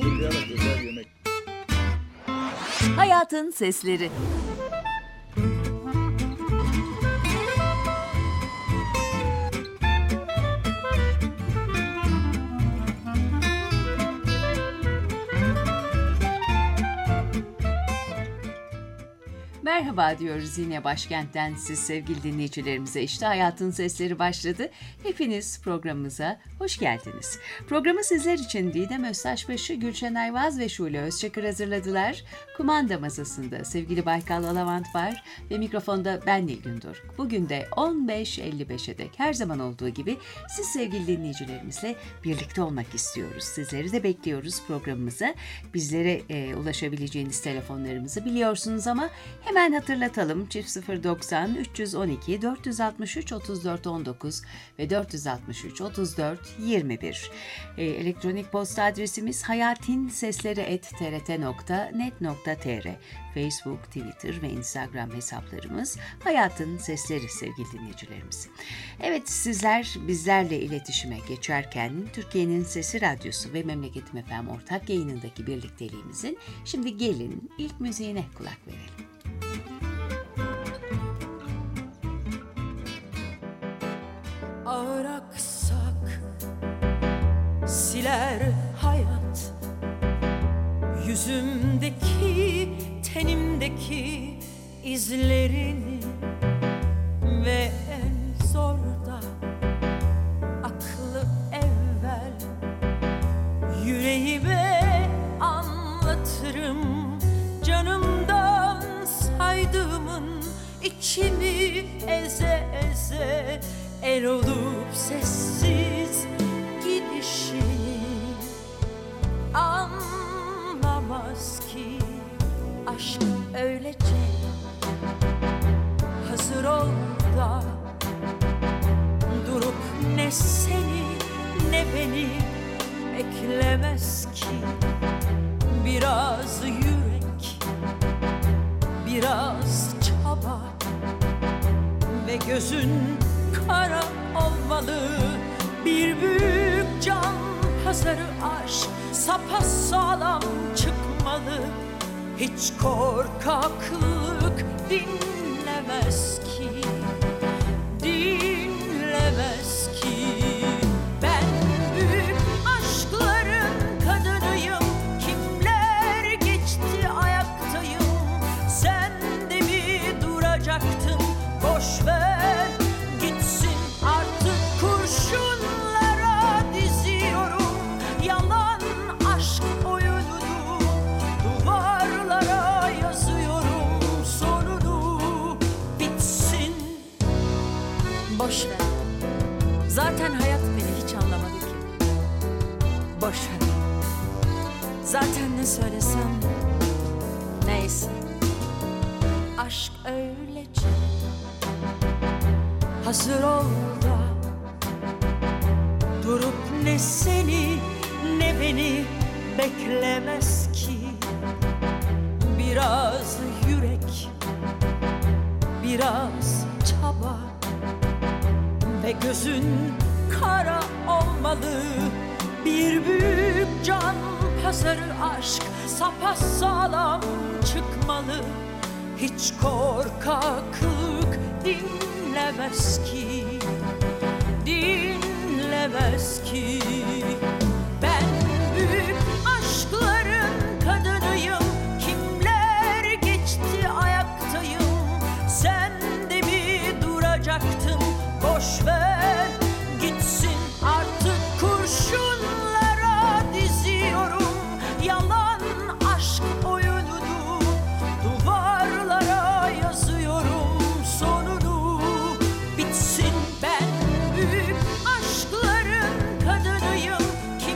hazırlayarak özel yemek. Hayatın Sesleri. Merhaba diyoruz yine başkentten siz sevgili dinleyicilerimize. İşte Hayatın Sesleri başladı. Hepiniz programımıza hoş geldiniz. Programı sizler için Didem Öztaşbaşı, Gülşen Ayvaz ve Şule Özçakır hazırladılar. Kumanda masasında sevgili Baykal Alavant var ve mikrofonda ben Nilgün Doruk. Bugün de 15.55'e dek her zaman olduğu gibi siz sevgili dinleyicilerimizle birlikte olmak istiyoruz. Sizleri de bekliyoruz programımıza. Bizlere ulaşabileceğiniz telefonlarımızı biliyorsunuz ama hemen hatırlatalım. 090 312 463 34 19 ve 463 34 21. Elektronik posta adresimiz hayatinsesleri@trt.net.tr. Facebook, Twitter ve Instagram hesaplarımız Hayatın Sesleri sevgili dinleyicilerimiz. Evet, sizler bizlerle iletişime geçerken Türkiye'nin Sesi Radyosu ve Memleketim FM ortak yayınındaki birlikteliğimizin şimdi gelin ilk müziğine kulak verelim. Ağır aksak siler hayat yüzümdeki, tenimdeki izlerini ve en zorda aklı evvel yüreğime anlatırım. Canımdan saydığımın içimi eze eze el olup sessiz gidişini anlamaz ki aşk öylece hazır ol da durup ne seni ne beni beklemez ki. Biraz yürek, biraz çaba ve gözün kara olmalı. Bir büyük can pazarı aşk sapasağlam çıkmalı. Hiç korkaklık dinlemez ki, dinlemez ki. Ben büyük aşkların kadınıyım. Kimler geçti ayaktayım. Sen de mi duracaktın? Boş ver gitsin artık, kurşunlara diziyorum. Yalan aşk oyununu duvarlara yazıyorum. Sonunu bitsin. Boş ver. Zaten hayat beni hiç anlamadı ki. Boş ver. Zaten ne söylesem neyse. Aşk öylece hazır ol da durup ne seni ne beni beklemez ki. Biraz yürek, biraz çaba ve gözün kara olmalı. Bir büyük can pazarı aşk sapasağlam çıkmalı. Hiç korkaklık dinlemez ki, dinlemez ki. Ben büyük aşkların kadınıyım. Kimler geçti ayaktayım. Sen de mi duracaktın? Boş ver gitsin artık, kurşunlara diziyorum. Yalan aşk oyununu duvarlara yazıyorum. Sonunu bitsin. Ben büyük aşkların kadınıyım.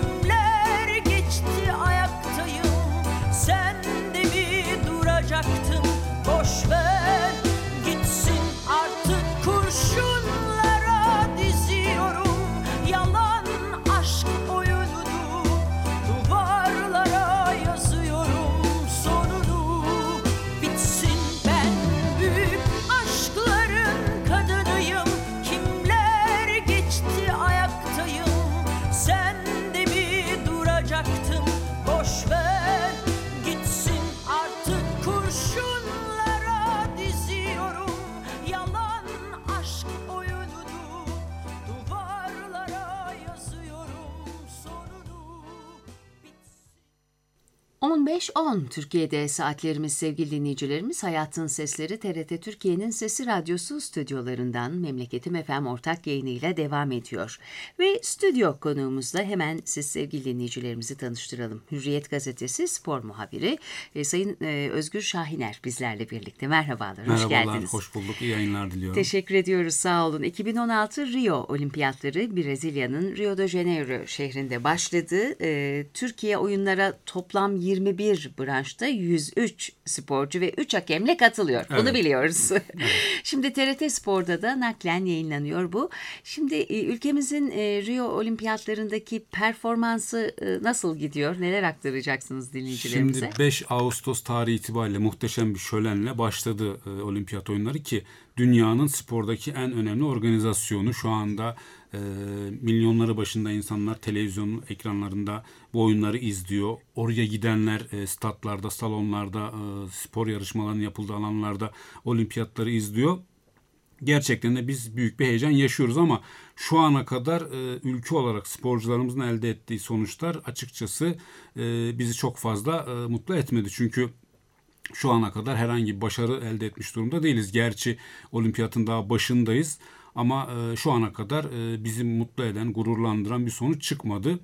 15.10 Türkiye'de saatlerimiz sevgili dinleyicilerimiz. Hayatın Sesleri TRT Türkiye'nin Sesi Radyosu stüdyolarından Memleketim FM ortak yayınıyla devam ediyor. Ve stüdyo konuğumuzla hemen siz sevgili dinleyicilerimizi tanıştıralım. Hürriyet Gazetesi spor muhabiri Sayın Özgür Şahiner bizlerle birlikte. Merhabalar, hoş geldiniz. Merhabalar, hoş bulduk. İyi yayınlar diliyorum. Teşekkür ediyoruz, sağ olun. 2016 Rio Olimpiyatları Brezilya'nın Rio de Janeiro şehrinde başladı. Türkiye oyunlara toplam 21 branşta 103 sporcu ve 3 hakemle katılıyor. Bunu biliyoruz. Evet. Şimdi TRT Spor'da da naklen yayınlanıyor bu. Şimdi ülkemizin Rio Olimpiyatlarındaki performansı nasıl gidiyor? Neler aktaracaksınız dinleyicilerimize? Şimdi 5 Ağustos tarihi itibariyle muhteşem bir şölenle başladı olimpiyat oyunları ki dünyanın spordaki en önemli organizasyonu. Şu anda milyonları başında insanlar televizyon ekranlarında bu oyunları izliyor. Oraya gidenler statlarda, salonlarda, spor yarışmalarının yapıldığı alanlarda olimpiyatları izliyor. Gerçekten de biz büyük bir heyecan yaşıyoruz ama şu ana kadar ülke olarak sporcularımızın elde ettiği sonuçlar açıkçası bizi çok fazla mutlu etmedi. Çünkü şu ana kadar herhangi bir başarı elde etmiş durumda değiliz. Gerçi olimpiyatın daha başındayız ama şu ana kadar bizi mutlu eden, gururlandıran bir sonuç çıkmadı.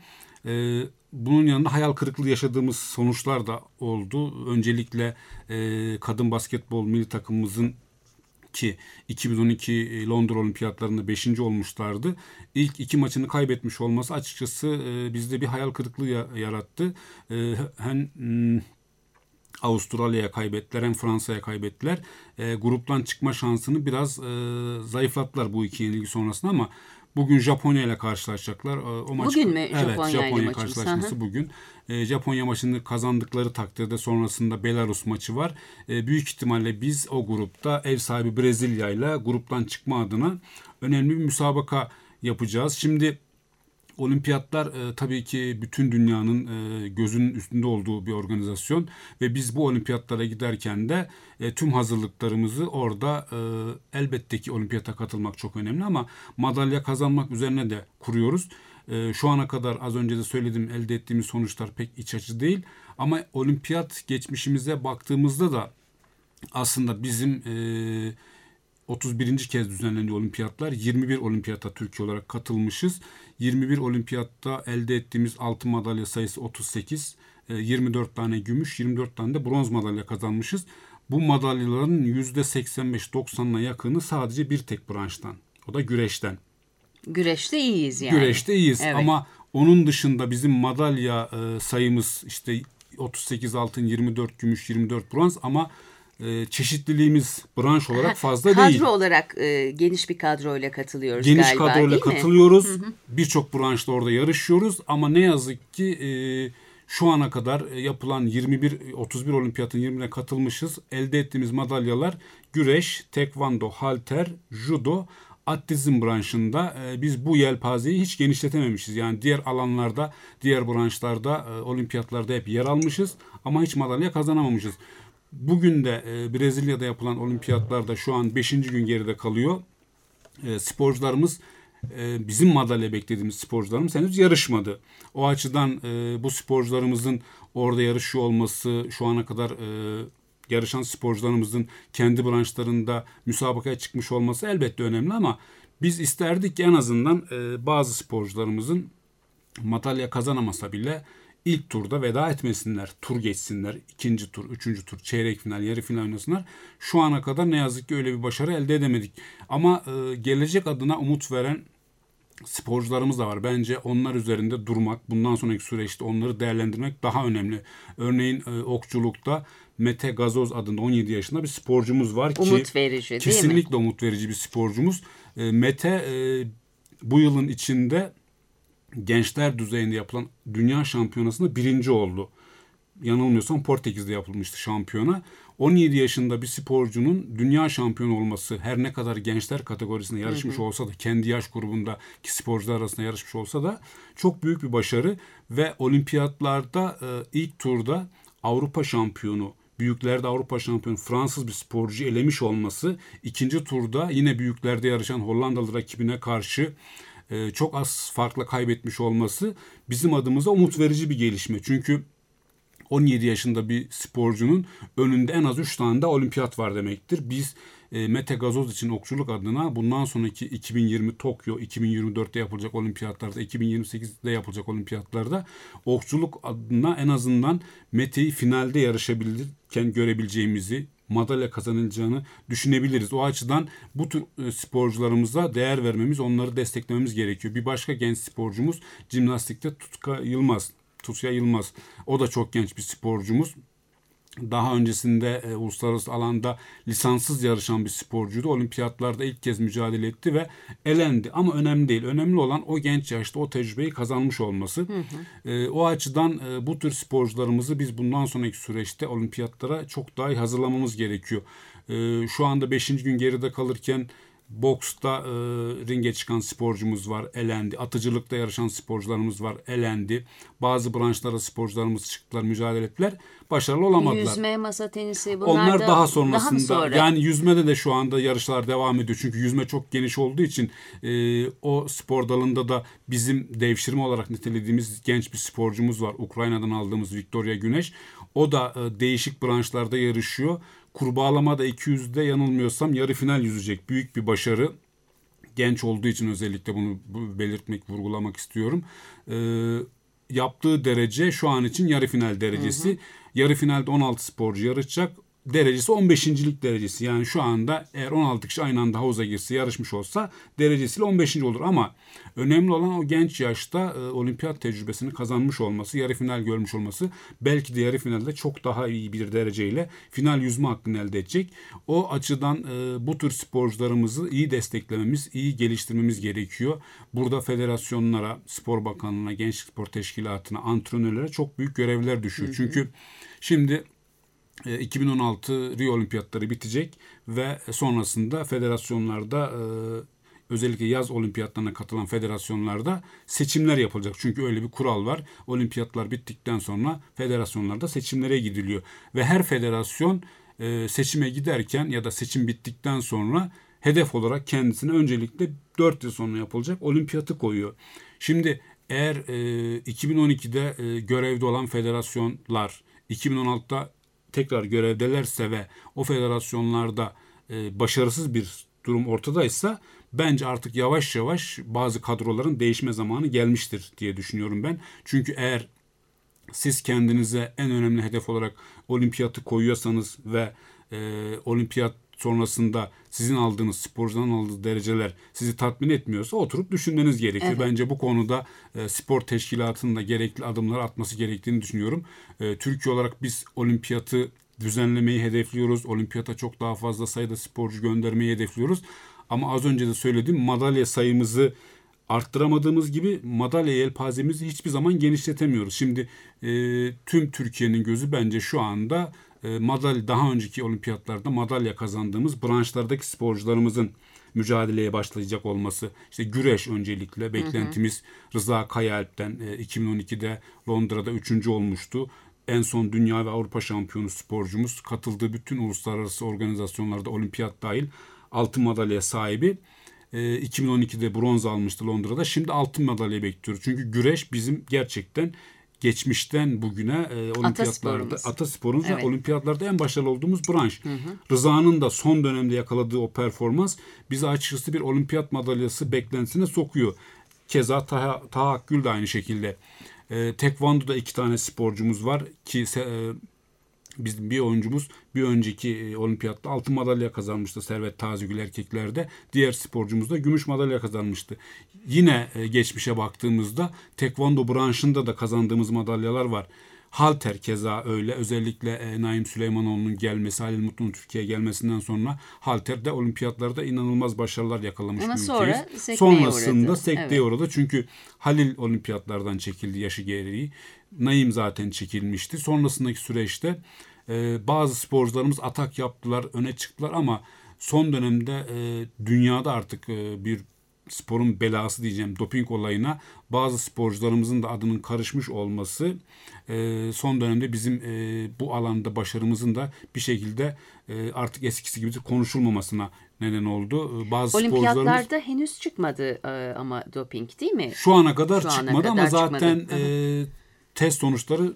Bunun yanında hayal kırıklığı yaşadığımız sonuçlar da oldu. Öncelikle kadın basketbol milli takımımızın ki 2012 Londra Olimpiyatlarında 5. olmuşlardı. İlk 2 maçını kaybetmiş olması açıkçası bizde bir hayal kırıklığı yarattı. Hem Avustralya'ya kaybettiler hem Fransa'ya kaybettiler. Gruptan çıkma şansını biraz zayıflattılar bu iki yenilgi sonrasında ama bugün Japonya ile karşılaşacaklar. O maç, bugün mü evet, Japonya maçımız? karşılaşması bugün. Japonya maçını kazandıkları takdirde sonrasında Belarus maçı var. Büyük ihtimalle biz o grupta ev sahibi Brezilya ile gruptan çıkma adına önemli bir müsabaka yapacağız. Şimdi olimpiyatlar tabii ki bütün dünyanın gözünün üstünde olduğu bir organizasyon ve biz bu olimpiyatlara giderken de tüm hazırlıklarımızı orada elbette ki olimpiyata katılmak çok önemli ama madalya kazanmak üzerine de kuruyoruz. Şu ana kadar az önce de söyledim elde ettiğimiz sonuçlar pek iç açıcı değil ama olimpiyat geçmişimize baktığımızda da aslında bizim 31. kez düzenlenen olimpiyatlar 21 olimpiyata Türkiye olarak katılmışız. 21 olimpiyatta elde ettiğimiz altın madalya sayısı 38, 24 tane gümüş, 24 tane de bronz madalya kazanmışız. Bu madalyaların %85-90'ına yakını sadece bir tek branştan. O da güreşten. Güreşte iyiyiz yani. Güreşte iyiyiz evet. Ama onun dışında bizim madalya sayımız işte 38 altın, 24 gümüş, 24 bronz ama çeşitliliğimiz branş olarak fazla değil. Kadro olarak geniş bir kadroyla katılıyoruz geniş galiba, kadroyla değil mi? katılıyoruz. Birçok branşta orada yarışıyoruz ama ne yazık ki şu ana kadar yapılan 31 olimpiyatın 20'ne katılmışız. Elde ettiğimiz madalyalar güreş, tekvando, halter, judo, atletizm branşında biz bu yelpazeyi hiç genişletememişiz. Yani diğer alanlarda, diğer branşlarda, olimpiyatlarda hep yer almışız ama hiç madalya kazanamamışız. Bugün de Brezilya'da yapılan olimpiyatlarda şu an 5. gün geride kalıyor. Sporcularımız bizim madalya beklediğimiz sporcularımız henüz yarışmadı. O açıdan bu sporcularımızın orada yarışıyor olması, şu ana kadar yarışan sporcularımızın kendi branşlarında müsabakaya çıkmış olması elbette önemli ama biz isterdik ki en azından bazı sporcularımızın madalya kazanamasa bile İlk turda veda etmesinler, tur geçsinler, ikinci tur, üçüncü tur, çeyrek final, yarı final oynasınlar. Şu ana kadar ne yazık ki öyle bir başarı elde edemedik. Ama gelecek adına umut veren sporcularımız da var. Bence onlar üzerinde durmak, bundan sonraki süreçte onları değerlendirmek daha önemli. Örneğin okçulukta Mete Gazoz adında 17 yaşında bir sporcumuz var ki umut verici, değil mi? Kesinlikle umut verici bir sporcumuz. Mete bu yılın içinde gençler düzeyinde yapılan dünya şampiyonasında 1. oldu. Yanılmıyorsam Portekiz'de yapılmıştı şampiyona. 17 yaşında bir sporcunun dünya şampiyonu olması, her ne kadar gençler kategorisinde yarışmış olsa da, kendi yaş grubundaki sporcular arasında yarışmış olsa da çok büyük bir başarı ve olimpiyatlarda ilk turda Avrupa şampiyonu, büyüklerde Avrupa şampiyonu Fransız bir sporcu elemiş olması, ikinci turda yine büyüklerde yarışan Hollandalı rakibine karşı çok az farkla kaybetmiş olması bizim adımıza umut verici bir gelişme. Çünkü 17 yaşında bir sporcunun önünde en az 3 tane de olimpiyat var demektir. Biz Mete Gazoz için okçuluk adına bundan sonraki 2020 Tokyo, 2024'te yapılacak olimpiyatlarda, 2028'de yapılacak olimpiyatlarda okçuluk adına en azından Mete'yi finalde yarışabilirken görebileceğimizi, madalya kazanılacağını düşünebiliriz. O açıdan bu tür sporcularımıza değer vermemiz, onları desteklememiz gerekiyor. Bir başka genç sporcumuz jimnastikte Tutya Yılmaz. O da çok genç bir sporcumuz. Daha öncesinde uluslararası alanda lisanssız yarışan bir sporcuydu. Olimpiyatlarda ilk kez mücadele etti ve elendi. Ama önemli değil. Önemli olan o genç yaşta o tecrübeyi kazanmış olması. O açıdan bu tür sporcularımızı biz bundan sonraki süreçte olimpiyatlara çok daha iyi hazırlamamız gerekiyor. Şu anda 5. gün geride kalırken boksta ringe çıkan sporcumuz var, elendi. Atıcılıkta yarışan sporcularımız var, elendi. Bazı branşlara sporcularımız çıktılar, mücadele ettiler. Başarılı olamadılar. Yüzme, masa tenisi onlar daha sonrasında. Sonra? Yani yüzmede de şu anda yarışlar devam ediyor. Çünkü yüzme çok geniş olduğu için o spor dalında da bizim devşirme olarak nitelediğimiz genç bir sporcumuz var. Ukrayna'dan aldığımız Victoria Güneş. O da değişik branşlarda yarışıyor. Kurbağalamada 200'de yanılmıyorsam yarı final yüzecek. Büyük bir başarı. Genç olduğu için özellikle bunu belirtmek, vurgulamak istiyorum. Yaptığı derece şu an için yarı final derecesi. Yarı finalde 16 sporcu yarışacak. Derecesi 15.lik derecesi. Yani şu anda eğer 16 kişi aynı anda havuza girse, yarışmış olsa derecesiyle 15. olur. Ama önemli olan o genç yaşta olimpiyat tecrübesini kazanmış olması, yarı final görmüş olması. Belki de yarı finalde çok daha iyi bir dereceyle final yüzme hakkını elde edecek. O açıdan bu tür sporcularımızı iyi desteklememiz, iyi geliştirmemiz gerekiyor. Burada federasyonlara, Spor Bakanlığı'na, Gençlik Spor Teşkilatı'na, antrenörlere çok büyük görevler düşüyor. Çünkü şimdi 2016 Rio Olimpiyatları bitecek ve sonrasında federasyonlarda özellikle yaz olimpiyatlarına katılan federasyonlarda seçimler yapılacak. Çünkü öyle bir kural var. Olimpiyatlar bittikten sonra federasyonlarda seçimlere gidiliyor. Ve her federasyon seçime giderken ya da seçim bittikten sonra hedef olarak kendisine öncelikle 4 yıl sonra yapılacak olimpiyatı koyuyor. Şimdi eğer 2012'de görevde olan federasyonlar 2016'da tekrar görevdelerse ve o federasyonlarda başarısız bir durum ortadaysa bence artık yavaş yavaş bazı kadroların değişme zamanı gelmiştir diye düşünüyorum ben. Çünkü eğer siz kendinize en önemli hedef olarak olimpiyatı koyuyorsanız ve olimpiyat sonrasında sizin aldığınız, sporcudan aldığınız dereceler sizi tatmin etmiyorsa oturup düşünmeniz gerekiyor. Evet. Bence bu konuda spor teşkilatının da gerekli adımlar atması gerektiğini düşünüyorum. Türkiye olarak biz olimpiyatı düzenlemeyi hedefliyoruz. Olimpiyata çok daha fazla sayıda sporcu göndermeyi hedefliyoruz. Ama az önce de söylediğim madalya sayımızı arttıramadığımız gibi madalya yelpazemizi hiçbir zaman genişletemiyoruz. Şimdi tüm Türkiye'nin gözü bence şu anda daha önceki olimpiyatlarda madalya kazandığımız branşlardaki sporcularımızın mücadeleye başlayacak olması. İşte güreş öncelikle beklentimiz Rıza Kayaalp'ten 2012'de Londra'da 3. olmuştu. En son dünya ve Avrupa şampiyonu sporcumuz, katıldığı bütün uluslararası organizasyonlarda olimpiyat dahil altın madalya sahibi. 2012'de bronz almıştı Londra'da. Şimdi altın madalya bekliyoruz. Çünkü güreş bizim gerçekten geçmişten bugüne olimpiyatlarda atasporumuz evet. Ve olimpiyatlarda en başarılı olduğumuz branş. Rıza'nın da son dönemde yakaladığı o performans bizi açıkçası bir olimpiyat madalyası beklentisine sokuyor. Keza Taha Akgül de aynı şekilde. Tekvando'da 2 tane sporcumuz var ki bizim bir oyuncumuz bir önceki olimpiyatta altın madalya kazanmıştı Servet Tazigül erkeklerde. Diğer sporcumuz da gümüş madalya kazanmıştı. Yine geçmişe baktığımızda tekvando branşında da kazandığımız madalyalar var. Halter keza öyle. Özellikle Naim Süleymanoğlu'nun gelmesi, Halil Mutlu'nun Türkiye'ye gelmesinden sonra halterde olimpiyatlarda inanılmaz başarılar yakalamış bir ülkeyiz. Sonrasında sekteye uğradı. Çünkü Halil olimpiyatlardan çekildi yaşı gereği. Naim zaten çekilmişti. Sonrasındaki süreçte bazı sporcularımız atak yaptılar, öne çıktılar ama son dönemde dünyada artık bir sporun belası diyeceğim doping olayına bazı sporcularımızın da adının karışmış olması son dönemde bizim bu alanda başarımızın da bir şekilde artık eskisi gibi konuşulmamasına neden oldu. Bazı olimpiyatlarda henüz çıkmadı ama doping değil mi? Şu ana kadar çıkmadı ama zaten test sonuçları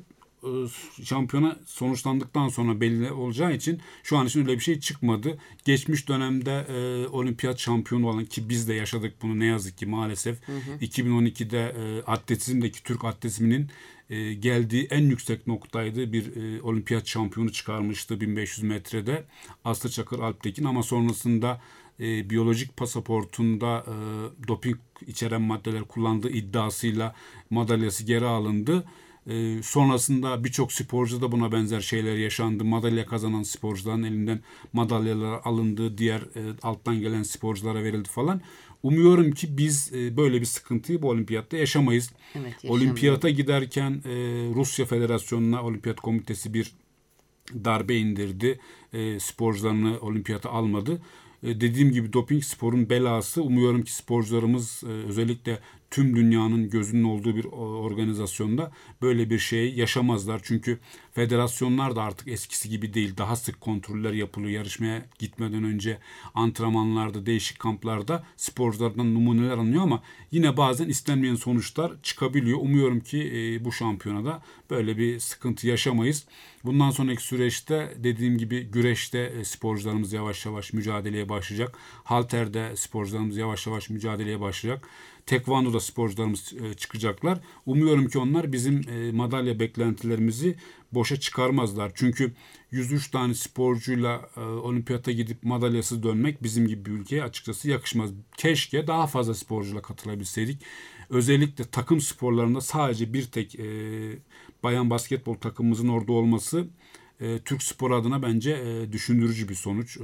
şampiyona sonuçlandıktan sonra belli olacağı için şu an için öyle bir şey çıkmadı. Geçmiş dönemde olimpiyat şampiyonu olan, ki biz de yaşadık bunu ne yazık ki maalesef, 2012'de atletizmdeki Türk atletizminin geldiği en yüksek noktaydı. Bir olimpiyat şampiyonu çıkarmıştı 1500 metrede Aslı Çakır Alptekin, ama sonrasında biyolojik pasaportunda doping içeren maddeler kullandığı iddiasıyla madalyası geri alındı. Sonrasında birçok sporcu da buna benzer şeyler yaşandı. Madalya kazanan sporcuların elinden madalyalar alındı, diğer alttan gelen sporculara verildi falan. Umuyorum ki biz böyle bir sıkıntıyı bu olimpiyatta yaşamayız. Evet, Olimpiyata giderken Rusya Federasyonu'na Olimpiyat Komitesi bir darbe indirdi. Sporcularını olimpiyata almadı. Dediğim gibi doping sporun belası. Umuyorum ki sporcularımız özellikle tüm dünyanın gözünün olduğu bir organizasyonda böyle bir şey yaşamazlar. Çünkü federasyonlar da artık eskisi gibi değil. Daha sık kontroller yapılıyor. Yarışmaya gitmeden önce antrenmanlarda, değişik kamplarda sporculardan numuneler alınıyor, ama yine bazen istenmeyen sonuçlar çıkabiliyor. Umuyorum ki bu şampiyonada böyle bir sıkıntı yaşamayız. Bundan sonraki süreçte dediğim gibi güreşte sporcularımız yavaş yavaş mücadeleye başlayacak. Halter'de sporcularımız yavaş yavaş mücadeleye başlayacak. Tekvando'da sporcularımız çıkacaklar. Umuyorum ki onlar bizim madalya beklentilerimizi boşa çıkarmazlar. Çünkü 103 tane sporcuyla olimpiyata gidip madalyasız dönmek bizim gibi bir ülkeye açıkçası yakışmaz. Keşke daha fazla sporcuyla katılabilseydik. Özellikle takım sporlarında sadece bir tek bayan basketbol takımımızın orada olması Türk spor adına bence düşündürücü bir sonuç.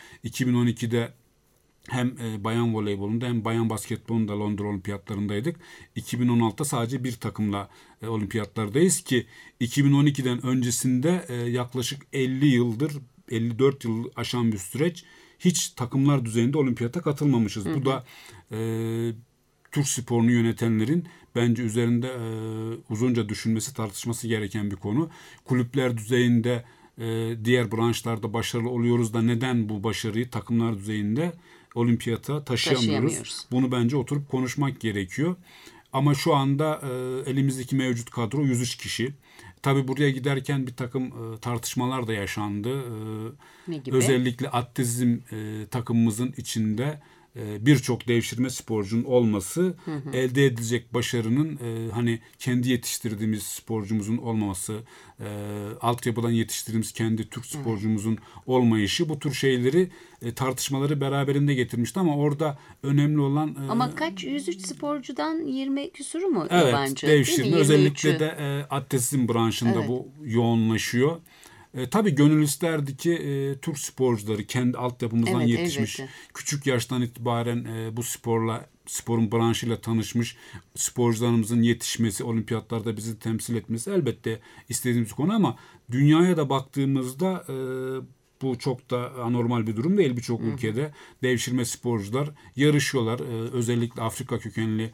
2012'de hem bayan voleybolunda hem bayan basketbolunda Londra olimpiyatlarındaydık. 2016'da sadece bir takımla olimpiyatlardayız ki 2012'den öncesinde yaklaşık 50 yıldır, 54 yıl aşan bir süreç hiç takımlar düzeyinde olimpiyata katılmamışız. Bu da Türk sporunu yönetenlerin bence üzerinde uzunca düşünmesi, tartışması gereken bir konu. Kulüpler düzeyinde diğer branşlarda başarılı oluyoruz da neden bu başarıyı takımlar düzeyinde olimpiyata taşıyamıyoruz? Bunu bence oturup konuşmak gerekiyor. Ama şu anda elimizdeki mevcut kadro 103 kişi. Tabii buraya giderken bir takım tartışmalar da yaşandı. Ne gibi? Özellikle atletizm takımımızın içinde birçok devşirme sporcunun olması, elde edilecek başarının hani kendi yetiştirdiğimiz sporcumuzun olmaması, altyapıdan yetiştirdiğimiz kendi Türk sporcumuzun olmayışı, bu tür şeyleri tartışmaları beraberinde getirmişti, ama orada önemli olan ama kaç 103 sporcudan 20 küsuru mu evet, yabancı? devşirme özellikle de atletizm branşında bu yoğunlaşıyor. Tabii gönül isterdi ki Türk sporcuları kendi altyapımızdan yetişmiş, küçük yaştan itibaren bu sporun branşıyla tanışmış sporcularımızın yetişmesi, olimpiyatlarda bizi temsil etmesi elbette istediğimiz konu, ama dünyaya da baktığımızda bu çok da anormal bir durum değil. Birçok ülkede devşirme sporcular yarışıyorlar. Özellikle Afrika kökenli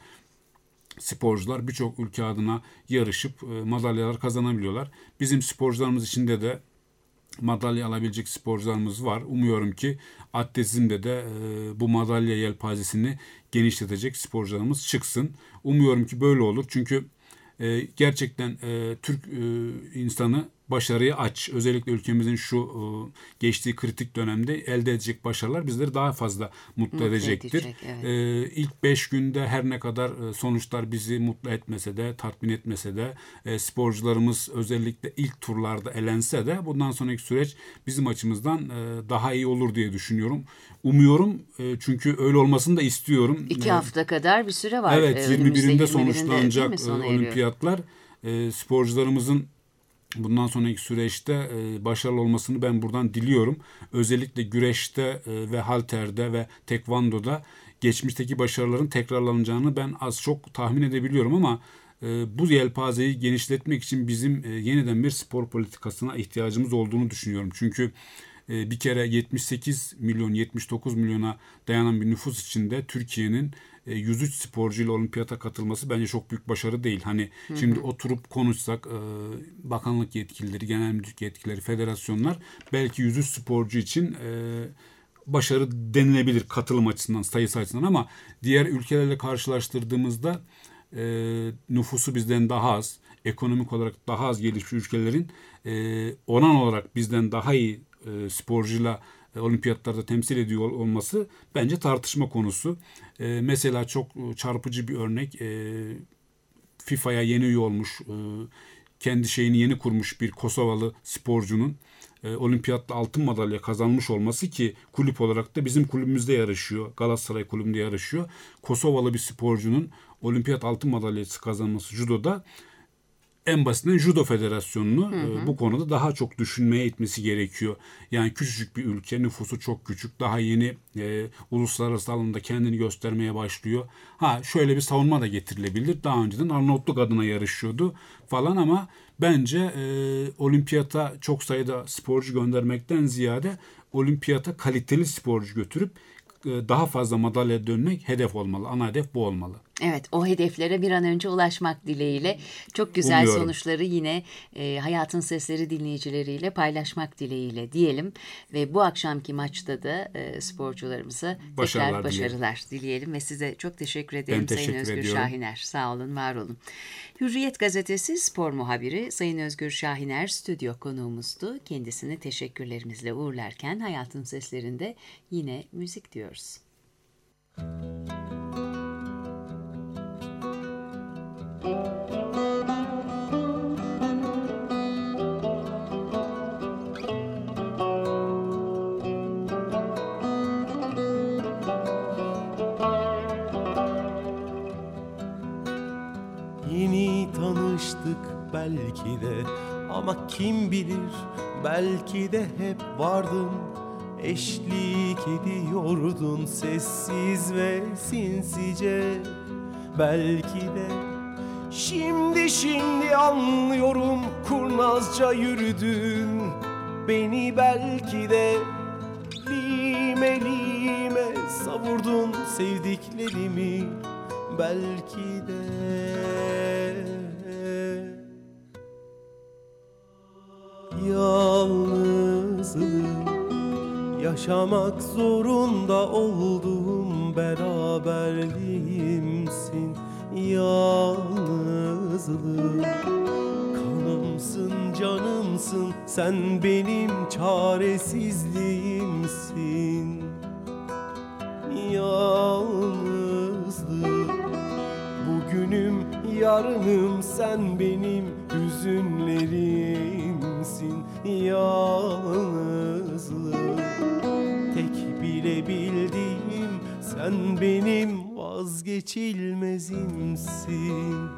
sporcular birçok ülke adına yarışıp madalyalar kazanabiliyorlar. Bizim sporcularımız içinde de madalya alabilecek sporcularımız var. Umuyorum ki atletizmde de bu madalya yelpazesini genişletecek sporcularımız çıksın. Umuyorum ki böyle olur. Çünkü gerçekten Türk insanı başarıya aç. Özellikle ülkemizin şu geçtiği kritik dönemde elde edecek başarılar bizleri daha fazla mutlu edecektir. İlk 5 günde her ne kadar sonuçlar bizi mutlu etmese de, tatmin etmese de, sporcularımız özellikle ilk turlarda elense de bundan sonraki süreç bizim açımızdan daha iyi olur diye düşünüyorum. Umuyorum, çünkü öyle olmasını da istiyorum. 2 hafta kadar bir süre var. Evet, 21'inde sonuçlanacak olimpiyatlar. Sporcularımızın bundan sonraki süreçte başarılı olmasını ben buradan diliyorum. Özellikle güreşte ve halterde ve tekvandoda geçmişteki başarıların tekrarlanacağını ben az çok tahmin edebiliyorum, ama bu yelpazeyi genişletmek için bizim yeniden bir spor politikasına ihtiyacımız olduğunu düşünüyorum. Çünkü bir kere 78 milyon, 79 milyona dayanan bir nüfus içinde Türkiye'nin 103 sporcuyla olimpiyata katılması bence çok büyük başarı değil. Hani şimdi oturup konuşsak bakanlık yetkilileri, genel müdürlük yetkilileri, federasyonlar belki 103 sporcu için başarı denilebilir katılım açısından, sayısı açısından, ama diğer ülkelerle karşılaştırdığımızda nüfusu bizden daha az. ekonomik olarak daha az gelişmiş ülkelerin oran olarak bizden daha iyi sporcuyla olimpiyatlarda temsil ediyor olması bence tartışma konusu. Mesela çok çarpıcı bir örnek, FIFA'ya yeni üye olmuş, kendi şeyini yeni kurmuş bir Kosovalı sporcunun olimpiyatta altın madalya kazanmış olması, ki kulüp olarak da bizim kulübümüzde yarışıyor. Galatasaray kulübünde yarışıyor. Kosovalı bir sporcunun olimpiyat altın madalyası kazanması judoda, en basitinden Judo Federasyonu'nu bu konuda daha çok düşünmeye itmesi gerekiyor. Yani küçücük bir ülke, nüfusu çok küçük, daha yeni uluslararası alanda kendini göstermeye başlıyor. Şöyle bir savunma da getirilebilir. Daha önceden Arnavutluk adına yarışıyordu falan, ama bence olimpiyata çok sayıda sporcu göndermekten ziyade olimpiyata kaliteli sporcu götürüp daha fazla madalya dönmek hedef olmalı. Ana hedef bu olmalı. Evet, o hedeflere bir an önce ulaşmak dileğiyle, çok güzel Umuyorum. sonuçları yine Hayatın Sesleri dinleyicileriyle paylaşmak dileğiyle diyelim. Ve bu akşamki maçta da sporcularımıza tekrar başarılar dileyelim. Ve size çok teşekkür ederim Sayın Özgür Şahiner. Sağ olun, var olun. Hürriyet Gazetesi spor muhabiri Sayın Özgür Şahiner stüdyo konuğumuzdu. Kendisini teşekkürlerimizle uğurlarken Hayatın Seslerinde yine müzik diyoruz. Yeni tanıştık belki de, ama kim bilir, belki de hep vardın. Eşlik ediyordun sessiz ve sinsice. Belki de şimdi anlıyorum, kurnazca yürüdün beni. Belki de lime savurdun sevdiklerimi. Belki de yalnızlık yaşamak zorunda olduğum beraberliğimsin. Yalnızlık kanımsın, canımsın, sen benim çaresizliğimsin. Yalnızlık bugünüm, yarınım, sen benim hüzünlerimsin. Yalnızlık tek bilebildiğim, sen benim vazgeçilmezimsin.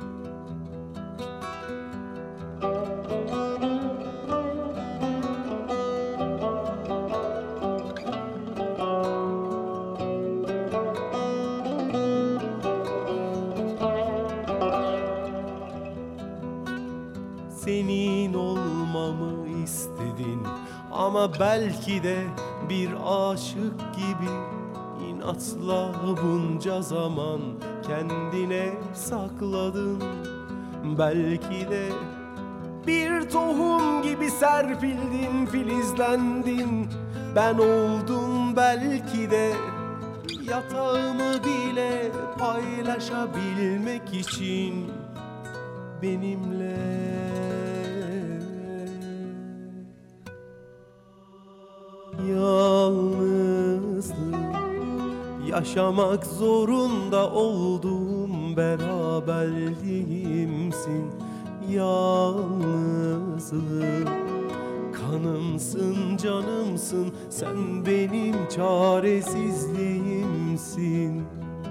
Senin olmamı istedin, ama belki de bir aşık gibi inatla bunca zaman kendine sakladın. Belki de bir tohum gibi serpildin, filizlendin, ben oldum. Belki de yatağımı bile paylaşabilmek için benimle. Yalnızlık yaşamak zorunda olduğum beraberliğimsin. Yalnızlık kanımsın, canımsın, sen benim çaresizliğimsin.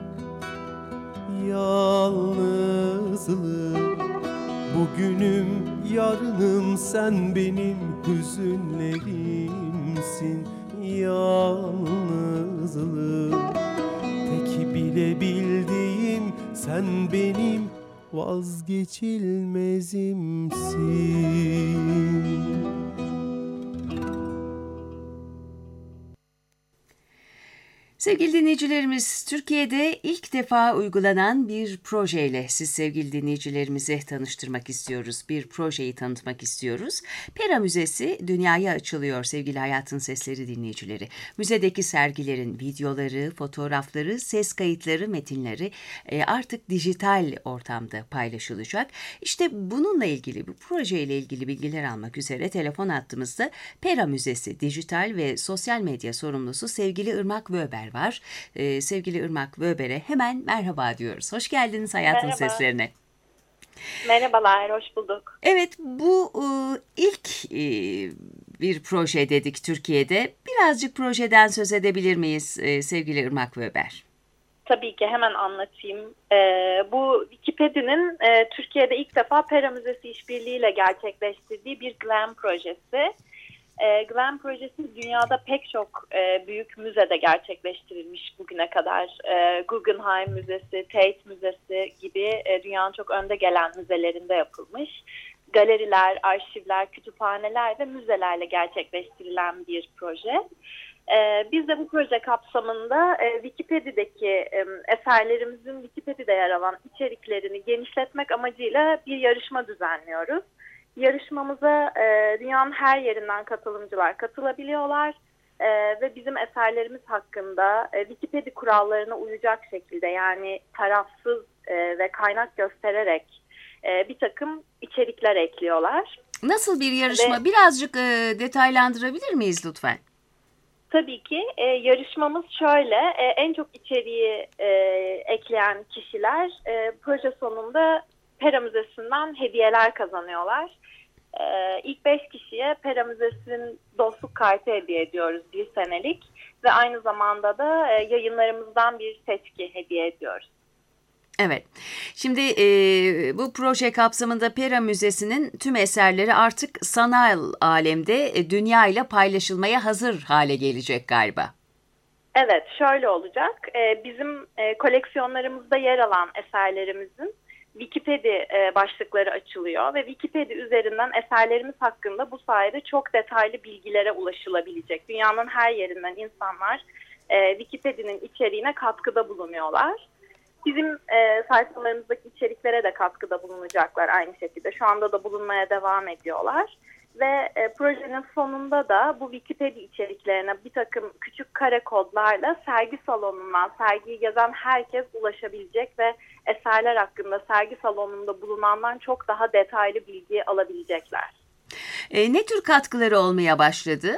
Yalnızlık bugünüm, yarınım, sen benim hüzünlerimsin. Yalnızlık tek bilebildiğim, sen benim vazgeçilmezimsin. Sevgili dinleyicilerimiz, Türkiye'de ilk defa uygulanan bir projeyle siz sevgili dinleyicilerimizi tanıştırmak istiyoruz. Bir projeyi tanıtmak istiyoruz. Pera Müzesi dünyaya açılıyor sevgili Hayatın Sesleri dinleyicileri. Müzedeki sergilerin videoları, fotoğrafları, ses kayıtları, metinleri artık dijital ortamda paylaşılacak. İşte bununla ilgili, bu projeyle ilgili bilgiler almak üzere telefon hattımızda Pera Müzesi dijital ve sosyal medya sorumlusu sevgili Irmak Wöber var. Sevgili Irmak Wöber'e hemen merhaba diyoruz. Hoş geldiniz Hayatın Merhaba. Seslerine. Merhabalar, hoş bulduk. Evet, bu ilk bir proje dedik Türkiye'de. Birazcık projeden söz edebilir miyiz sevgili Irmak Wöber? Tabii ki hemen anlatayım. Bu Wikipedia'nın Türkiye'de ilk defa Pera Müzesi işbirliğiyle gerçekleştirdiği bir GLAM projesi. GLAM projesi dünyada pek çok büyük müzede gerçekleştirilmiş bugüne kadar. Guggenheim Müzesi, Tate Müzesi gibi dünyanın çok önde gelen müzelerinde yapılmış. Galeriler, arşivler, kütüphaneler ve müzelerle gerçekleştirilen bir proje. Biz de bu proje kapsamında Wikipedia'daki eserlerimizin Wikipedia'da yer alan içeriklerini genişletmek amacıyla bir yarışma düzenliyoruz. Yarışmamıza dünyanın her yerinden katılımcılar katılabiliyorlar ve bizim eserlerimiz hakkında Wikipedia kurallarına uyacak şekilde, yani tarafsız ve kaynak göstererek bir takım içerikler ekliyorlar. Nasıl bir yarışma? Birazcık detaylandırabilir miyiz lütfen? Tabii ki. Yarışmamız şöyle, en çok içeriği ekleyen kişiler proje sonunda Pera Müzesi'nden hediyeler kazanıyorlar. İlk 5 kişiye Pera Müzesi'nin dostluk kartı hediye ediyoruz 1 senelik ve aynı zamanda da yayınlarımızdan bir seçki hediye ediyoruz. Evet. Şimdi bu proje kapsamında Pera Müzesi'nin tüm eserleri artık sanal alemde dünya ile paylaşılmaya hazır hale gelecek galiba. Evet, şöyle olacak. Bizim koleksiyonlarımızda yer alan eserlerimizin Wikipedia başlıkları açılıyor ve Wikipedia üzerinden eserlerimiz hakkında bu sayede çok detaylı bilgilere ulaşılabilecek. Dünyanın her yerinden insanlar Wikipedia'nın içeriğine katkıda bulunuyorlar. Bizim sayfalarımızdaki içeriklere de katkıda bulunacaklar aynı şekilde. Şu anda da bulunmaya devam ediyorlar. Ve projenin sonunda da bu Wikipedia içeriklerine bir takım küçük kare kodlarla sergi salonundan sergiyi gezen herkes ulaşabilecek ve eserler hakkında sergi salonunda bulunandan çok daha detaylı bilgi alabilecekler. Ne tür katkıları olmaya başladı?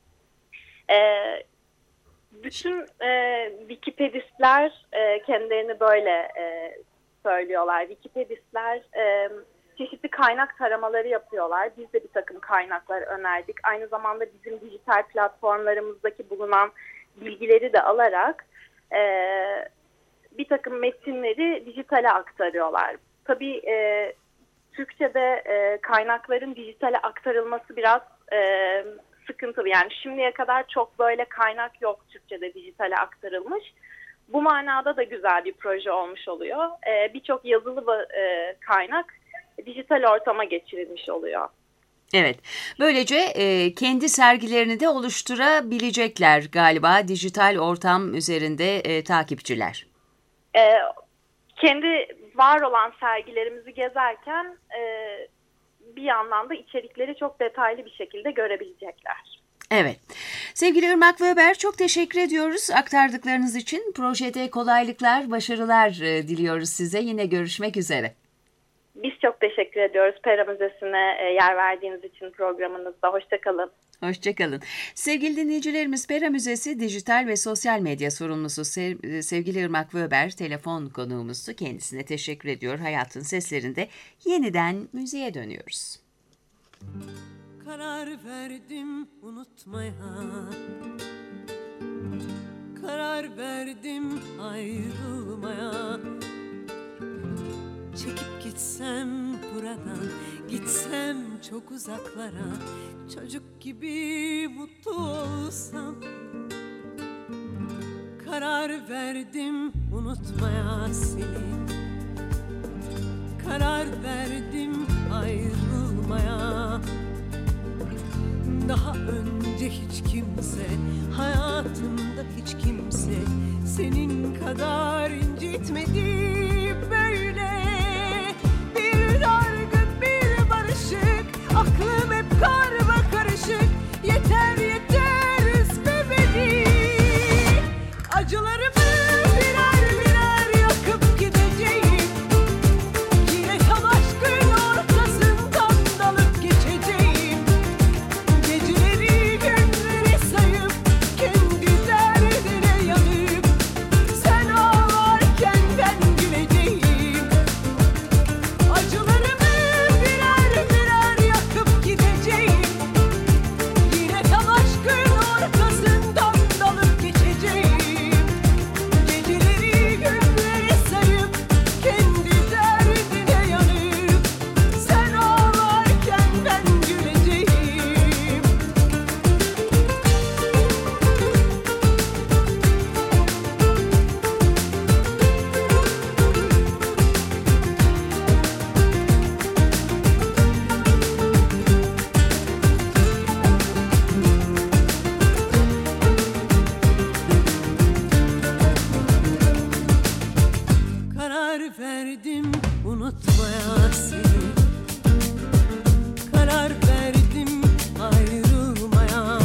Bütün Wikipedistler kendilerini böyle söylüyorlar. Wikipedistler çeşitli kaynak taramaları yapıyorlar. Biz de bir takım kaynaklar önerdik. Aynı zamanda bizim dijital platformlarımızdaki bulunan bilgileri de alarak bir takım metinleri dijitale aktarıyorlar. Tabii Türkçe'de kaynakların dijitale aktarılması biraz sıkıntılı. Yani şimdiye kadar çok böyle kaynak yok Türkçe'de dijitale aktarılmış. Bu manada da güzel bir proje olmuş oluyor. Birçok yazılı kaynak dijital ortama geçirilmiş oluyor. Evet. Böylece kendi sergilerini de oluşturabilecekler galiba dijital ortam üzerinde takipçiler. Kendi var olan sergilerimizi gezerken bir yandan da içerikleri çok detaylı bir şekilde görebilecekler. Evet. Sevgili Irmak Wöber, çok teşekkür ediyoruz aktardıklarınız için. Projede kolaylıklar, başarılar diliyoruz size. Yine görüşmek üzere. Biz çok teşekkür ediyoruz Pera Müzesi'ne yer verdiğiniz için programınızda. Hoşça kalın. Hoşçakalın. Sevgili dinleyicilerimiz, Pera Müzesi dijital ve sosyal medya sorumlusu sevgili Irmak Wöber telefon konuğumuzdu. Kendisine teşekkür ediyor. Hayatın Seslerinde yeniden müziğe dönüyoruz. Karar verdim unutmaya, karar verdim ayrılmaya. Çekip gitsem buradan, gitsem çok uzaklara, çocuk gibi mutlu olsam. Karar verdim unutmaya seni, karar verdim ayrılmaya. Daha önce hiç kimse, hayatımda hiç kimse senin kadar incitmedi böyle. Bir dargın bir barışık, aklım hep karma karışık. Yeter yeter üzme beni. Acılarımı birer birer yakıp gideceğim. Yine tam aşkın ortasından dalıp geçeceğim. Geceleri günleri sayıp kendi derdine yanıp sen ağlarken ben güleceğim. Acılarımı birer birer yakıp gideceğim. Yine tam aşkın ortasından dalıp geçeceğim. Geceleri günleri sayıp kendi derdine yanıp sen ağlarken ben güleceğim. Karar verdim unutmaya seni. Karar verdim ayrılmaya.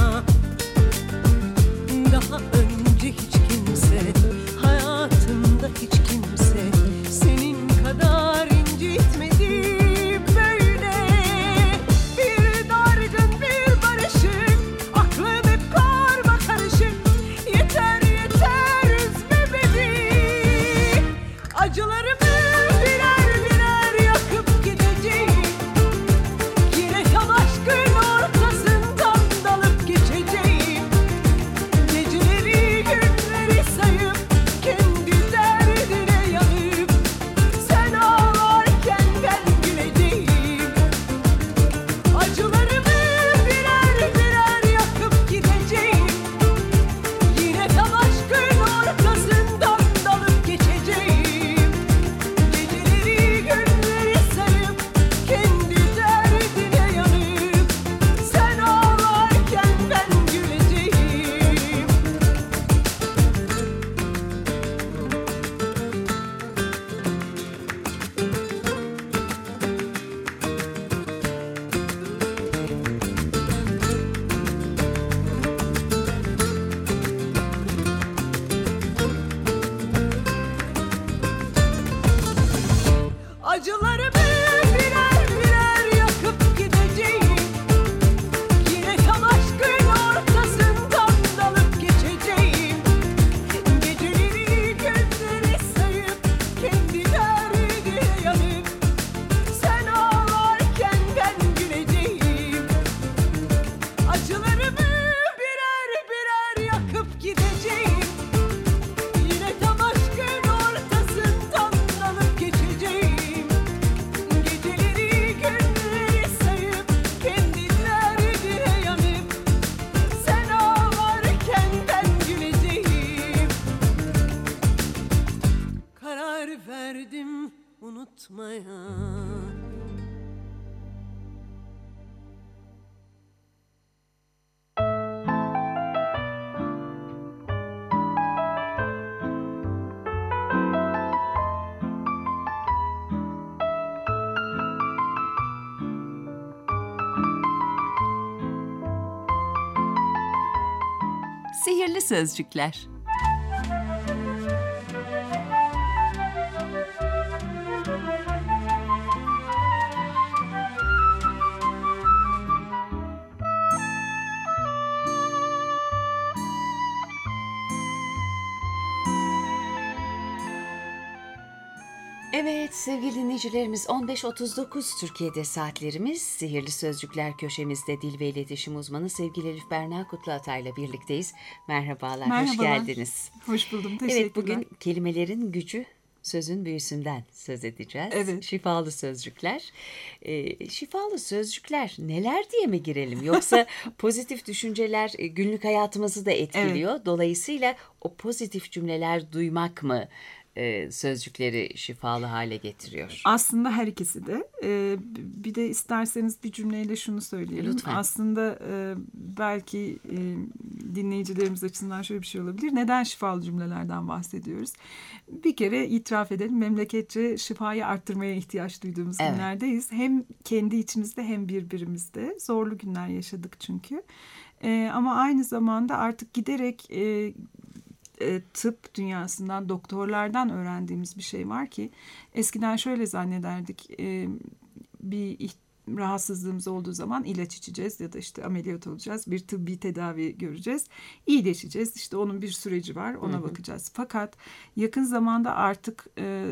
Daha önce hiç kimse, hayatımda hiç kimse senin kadar incitmedi böyle. Bir dargın bir barışık, aklım hep karma karışık. Yeter yeter üzme beni. Acılarımı birer birer yakıp gideceğim. Yine tam aşkın ortasından dalıp geçeceğim. Geceleri günleri sayıp kendi derdine yanıp sen ağlarken ben güleceğim. Acılarımı birer birer yakıp gideceğim. Yine tam aşkın ortasından dalıp geçeceğim. Geceleri günleri sayıp kendi derdine yanıp sen ağlarken ben güleceğim. Acılarımı birer birer yakıp gideceğim. Yine tam aşkın ortasından dalıp geçeceğim. Geceleri günleri sayıp kendi derdine yanıp sen ağlarken ben güleceğim. Acılarımı birer birer yakıp gideceğim. Yine tam aşkın ortasından dalıp geçeceğim. Geceleri günleri sayıp kendi derdine yanıp sen ağlarken ben güleceğim. Karar verdim unutmaya. Sihirli sözcükler. Evet sevgili dinleyicilerimiz 15.39 Türkiye'de saatlerimiz. Sihirli Sözcükler köşemizde dil ve iletişim uzmanı sevgili Elif Berna Kutluatay'la birlikteyiz. Merhabalar, hoş geldiniz. Hoş buldum, teşekkürler. Evet, bugün kelimelerin gücü, sözün büyüsünden söz edeceğiz. Evet. Şifalı sözcükler. Şifalı sözcükler neler diye mi girelim? Yoksa pozitif düşünceler günlük hayatımızı da etkiliyor. Evet. Dolayısıyla o pozitif cümleler duymak mı sözcükleri şifalı hale getiriyor? Aslında her ikisi de. Bir de isterseniz bir cümleyle şunu söyleyelim. Lütfen. Aslında belki dinleyicilerimiz açısından şöyle bir şey olabilir. Neden şifalı cümlelerden bahsediyoruz? Bir kere itiraf edelim, memleketçe şifayı arttırmaya ihtiyaç duyduğumuz Evet. günlerdeyiz. Hem kendi içimizde hem birbirimizde. Zorlu günler yaşadık çünkü. Ama aynı zamanda artık giderek tıp dünyasından, doktorlardan öğrendiğimiz bir şey var ki eskiden şöyle zannederdik, bir rahatsızlığımız olduğu zaman ilaç içeceğiz ya da işte ameliyat olacağız, bir tıbbi tedavi göreceğiz, iyileşeceğiz, işte onun bir süreci var, ona bakacağız. Fakat yakın zamanda artık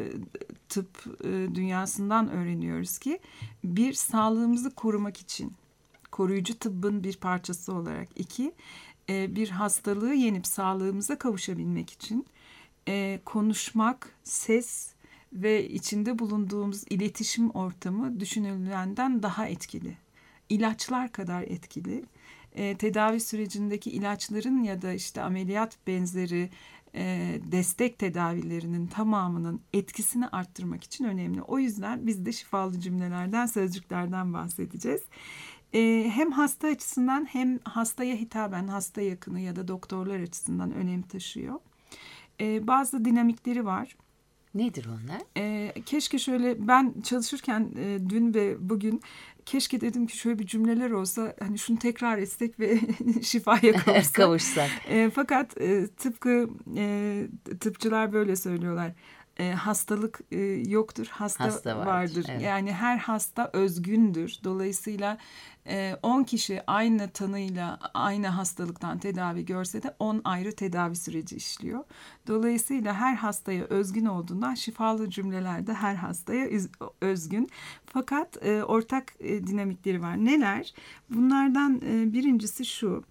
tıp dünyasından öğreniyoruz ki bir, sağlığımızı korumak için koruyucu tıbbın bir parçası olarak, iki, bir hastalığı yenip sağlığımıza kavuşabilmek için konuşmak, ses ve içinde bulunduğumuz iletişim ortamı düşünülenden daha etkili. İlaçlar kadar etkili. Tedavi sürecindeki ilaçların ya da işte ameliyat benzeri destek tedavilerinin tamamının etkisini arttırmak için önemli. O yüzden biz de şifalı cümlelerden, sözcüklerden bahsedeceğiz. Hem hasta açısından hem hastaya hitaben, hasta yakını ya da doktorlar açısından önem taşıyor. Bazı dinamikleri var. Nedir onlar? Keşke şöyle, ben çalışırken dün ve bugün keşke dedim ki şöyle bir cümleler olsa, hani şunu tekrar etsek ve şifaya Kavuşsak. Fakat tıpkı tıpçılar böyle söylüyorlar. Hastalık yoktur, hasta vardır. Evet. Yani her hasta özgündür. Dolayısıyla 10 kişi aynı tanıyla aynı hastalıktan tedavi görse de 10 ayrı tedavi süreci işliyor. Dolayısıyla her hastaya özgün olduğundan şifalı cümlelerde her hastaya özgün. Fakat ortak dinamikleri var. Neler? Bunlardan birincisi şu.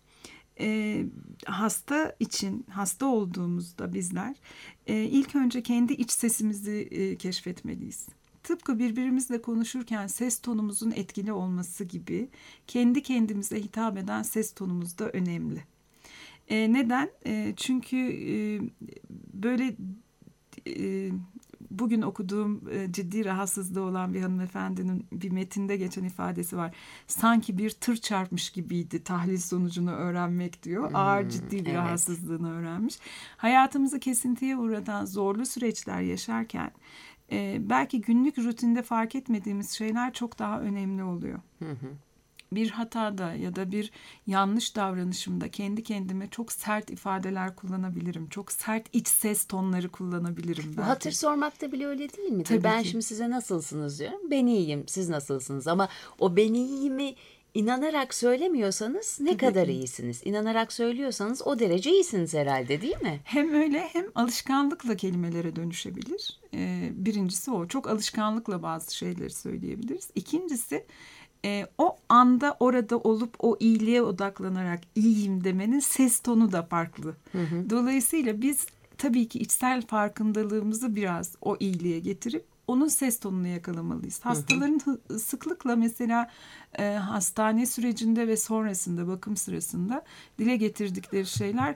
Hasta için, hasta olduğumuzda bizler ilk önce kendi iç sesimizi keşfetmeliyiz. Tıpkı birbirimizle konuşurken ses tonumuzun etkili olması gibi kendi kendimize hitap eden ses tonumuz da önemli. Neden? Çünkü böyle bugün okuduğum ciddi rahatsızlığı olan bir hanımefendinin bir metinde geçen ifadesi var. Sanki bir tır çarpmış gibiydi tahlil sonucunu öğrenmek diyor. Ağır ciddi bir rahatsızlığını öğrenmiş. Hayatımızı kesintiye uğratan zorlu süreçler yaşarken belki günlük rutinde fark etmediğimiz şeyler çok daha önemli oluyor. Bir hatada ya da bir yanlış davranışımda kendi kendime çok sert ifadeler kullanabilirim. Çok sert iç ses tonları kullanabilirim belki. Bu hatır sormakta bile öyle değil midir? Tabii ben ki. şimdi size nasılsınız diyorum. Ben iyiyim, siz nasılsınız? Ama o ben iyiyimi inanarak söylemiyorsanız ne kadar iyisiniz? İnanarak söylüyorsanız o derece iyisiniz herhalde, değil mi? Hem öyle hem alışkanlıkla kelimelere dönüşebilir. Birincisi o. Çok alışkanlıkla bazı şeyleri söyleyebiliriz. İkincisi o anda orada olup o iyiliğe odaklanarak iyiyim demenin ses tonu da farklı. Dolayısıyla biz tabii ki içsel farkındalığımızı biraz o iyiliğe getirip onun ses tonunu yakalamalıyız. Hastaların sıklıkla mesela hastane sürecinde ve sonrasında bakım sırasında dile getirdikleri şeyler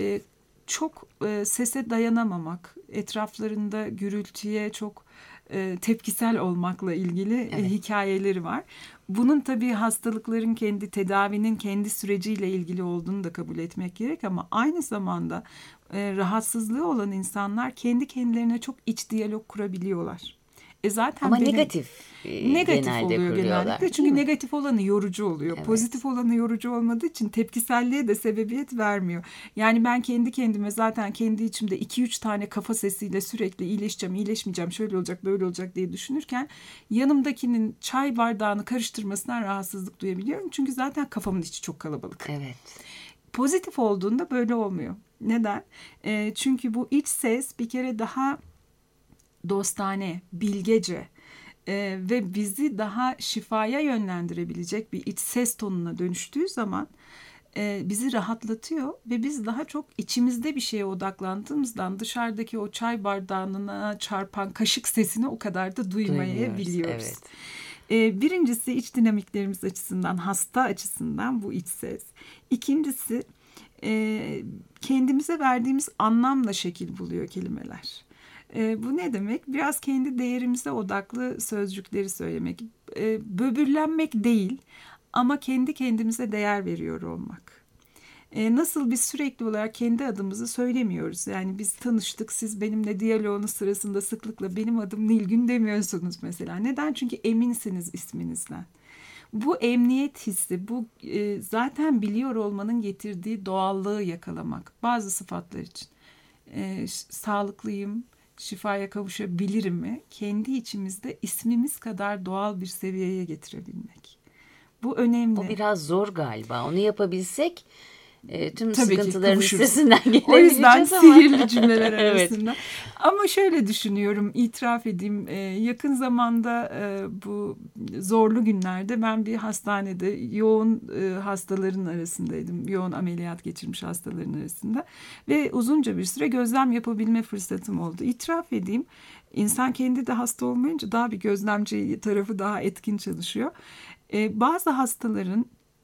çok sese dayanamamak, etraflarında gürültüye çok tepkisel olmakla ilgili hikayeleri var. Bunun tabii hastalıkların kendi tedavinin kendi süreciyle ilgili olduğunu da kabul etmek gerek ama aynı zamanda rahatsızlığı olan insanlar kendi kendilerine çok iç diyalog kurabiliyorlar. Zaten ama negatif oluyor genellikle. Çünkü negatif olanı yorucu oluyor. Evet. Pozitif olanı yorucu olmadığı için tepkiselliğe de sebebiyet vermiyor. Yani ben kendi kendime zaten kendi içimde 2-3 tane kafa sesiyle sürekli iyileşeceğim, iyileşmeyeceğim, şöyle olacak, böyle olacak diye düşünürken yanımdakinin çay bardağını karıştırmasından rahatsızlık duyabiliyorum. Çünkü zaten kafamın içi çok kalabalık. Evet. Pozitif olduğunda böyle olmuyor. Neden? Çünkü bu iç ses bir kere daha dostane, bilgece ve bizi daha şifaya yönlendirebilecek bir iç ses tonuna dönüştüğü zaman bizi rahatlatıyor ve biz daha çok içimizde bir şeye odaklandığımızdan dışarıdaki o çay bardağına çarpan kaşık sesini o kadar da duymayabiliyoruz. Evet. Birincisi iç dinamiklerimiz açısından, hasta açısından bu iç ses. İkincisi kendimize verdiğimiz anlamla şekil buluyor kelimeler. Bu ne demek? Biraz kendi değerimize odaklı sözcükleri söylemek. Böbürlenmek değil ama kendi kendimize değer veriyor olmak. Nasıl biz sürekli olarak kendi adımızı söylemiyoruz. Yani biz tanıştık, siz benimle diyaloğunuz sırasında sıklıkla benim adım Nilgün demiyorsunuz mesela. Neden? Çünkü eminsiniz isminizden. Bu emniyet hissi, bu zaten biliyor olmanın getirdiği doğallığı yakalamak. Bazı sıfatlar için. Sağlıklıyım, şifaya kavuşabilirim mi? Kendi içimizde ismimiz kadar doğal bir seviyeye getirebilmek. Bu önemli. O biraz zor galiba. Onu yapabilsek tüm Tabii sıkıntıların üstesinden gelebileceğiz O yüzden ama. sihirli cümleler Evet. arasında. Ama şöyle düşünüyorum, itiraf edeyim. Yakın zamanda bu zorlu günlerde ben bir hastanede yoğun hastaların arasındaydım. Yoğun ameliyat geçirmiş hastaların arasında. Ve uzunca bir süre gözlem yapabilme fırsatım oldu. İtiraf edeyim. İnsan kendi de hasta olmayınca daha bir gözlemci tarafı daha etkin çalışıyor. Bazı hastaların